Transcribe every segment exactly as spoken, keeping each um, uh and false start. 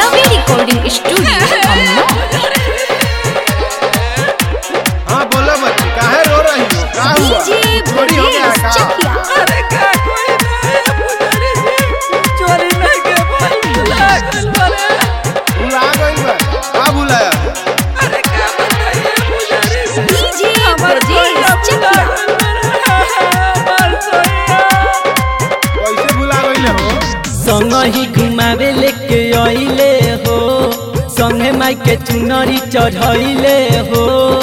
रवि recording studio अम्मा। हाँ बोलो बच्ची, काहे रो रही हो? क्या हुआ? डीजे चोरी हो गया ब्रजेश का? चकिया। अरे का कोई नहीं पुजारी जी, चोरी नहीं के भाई भुला गइल बारे। भुला गइल बा? का भुलाया? अरे का बताइए पुजारी जी, डीजे हमार ब्रजेश सोया भुला चकिया। गइल बारे। हमार सोया कैसे भुला गइल हो? संग ही घुमावे लेके आइले हो, संगे माई के चुनरी चढ़ाइले हो।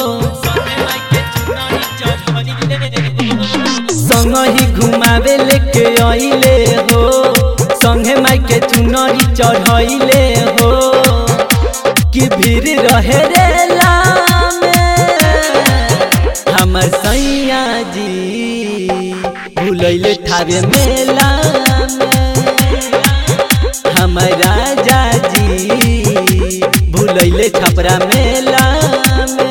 संग ही घुमावे लेके आइले हो, संगे माई के चुनरी चढ़ाइले हो। कि भीड़ रहे रेला में हमर सैया जी, भूलैले थावे मेला में हमर राजा जी, भूलैले छपरा मेला में।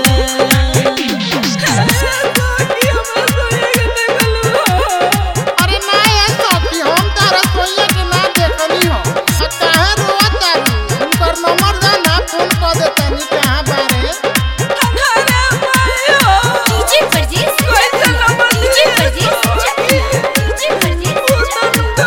अरे ना ये सखी, हम तारा सोइया के ना देखली हो। आ काहे रोत तारी? उनकर नंबर दे ना, फोन कर दे तनी कहां बारे। DJ Brajesh Chakiya. DJ Brajesh Chakiya. DJ Brajesh Chakiya.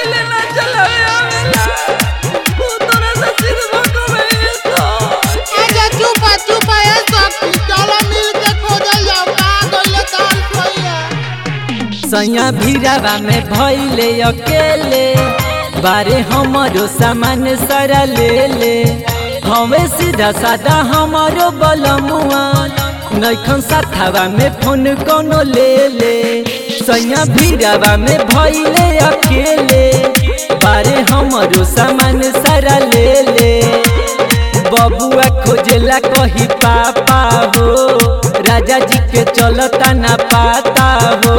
आजा चुप आ, चुप आ ये सखी, चलो मिल के खोजल जाओ कहां गइले तार सोइया। सैया भीरावा में भइले अकेले, बारे हमरो सामान सारा ले ले। हमें सीधा साधा हमारो बलमुआ, नैखन साथावा में फोन कोनो ले ले। सैया भीरावा में भइले अकेले, बारे हमरो सामान सारा ले ले। बबुआ खोजेला कही पापा हो, राजा जी के चलता ना पाता हो।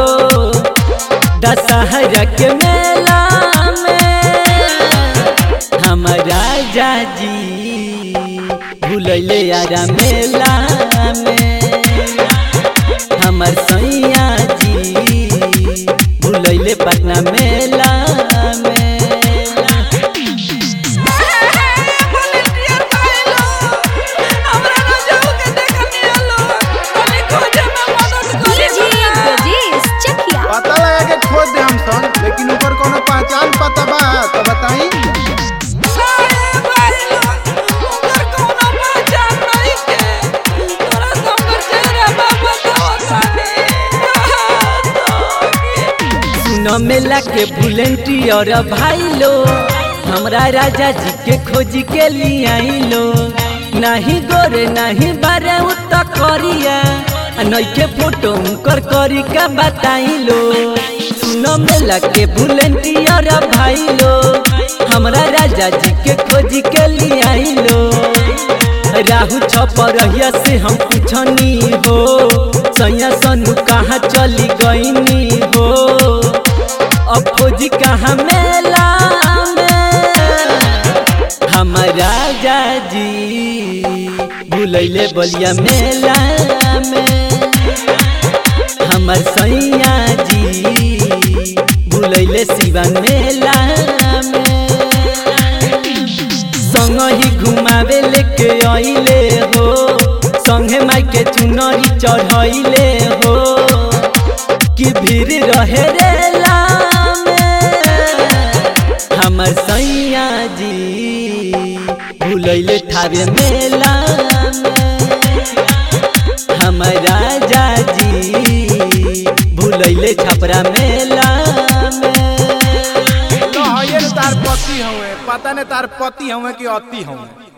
दशहरा के मेला में हमर राजा जी, भूलैले यारा मेला में हमर सैया जी, भूलैले पटना मेला में। डीजे ब्रजेश चकिया। पता लगा के खोज दे हम सन, लेकिन ऊपर कोनो पहचान पता बा तो बताई। सुनो मेला के वॉलंटियर भाई लो, हमरा राजा जी के खोज के लिए आइलो। नहीं गोरे नहीं बारे उत करिया, नइखे फोटो उनकर करी का बताइलो। सुनो मेला के वॉलंटियर भाई लो, हमरा राजा जी के खोज के लिए आइलो। राहु छपरहिया से हम पूछनी हो, सैया सनु कहाँ चली गईनी हो। अब खोजी कहाँ मेला में हमर राजा जी, भूलैले बलिया मेला में हमर सैया जी, भूलैले सिवान मेला में। संग ही घुमावे लेके आइले हो, संगे माई के चुनरी चढ़ाइले हो। कि भीड़ रहे रेला में हमर सैया जी, भूलैले थावे मेला में हमर राजा जी, भूलैले छपरा मेला में। तो ये तार पति हवे, पता नहीं तार पति हवे कि अति हवे।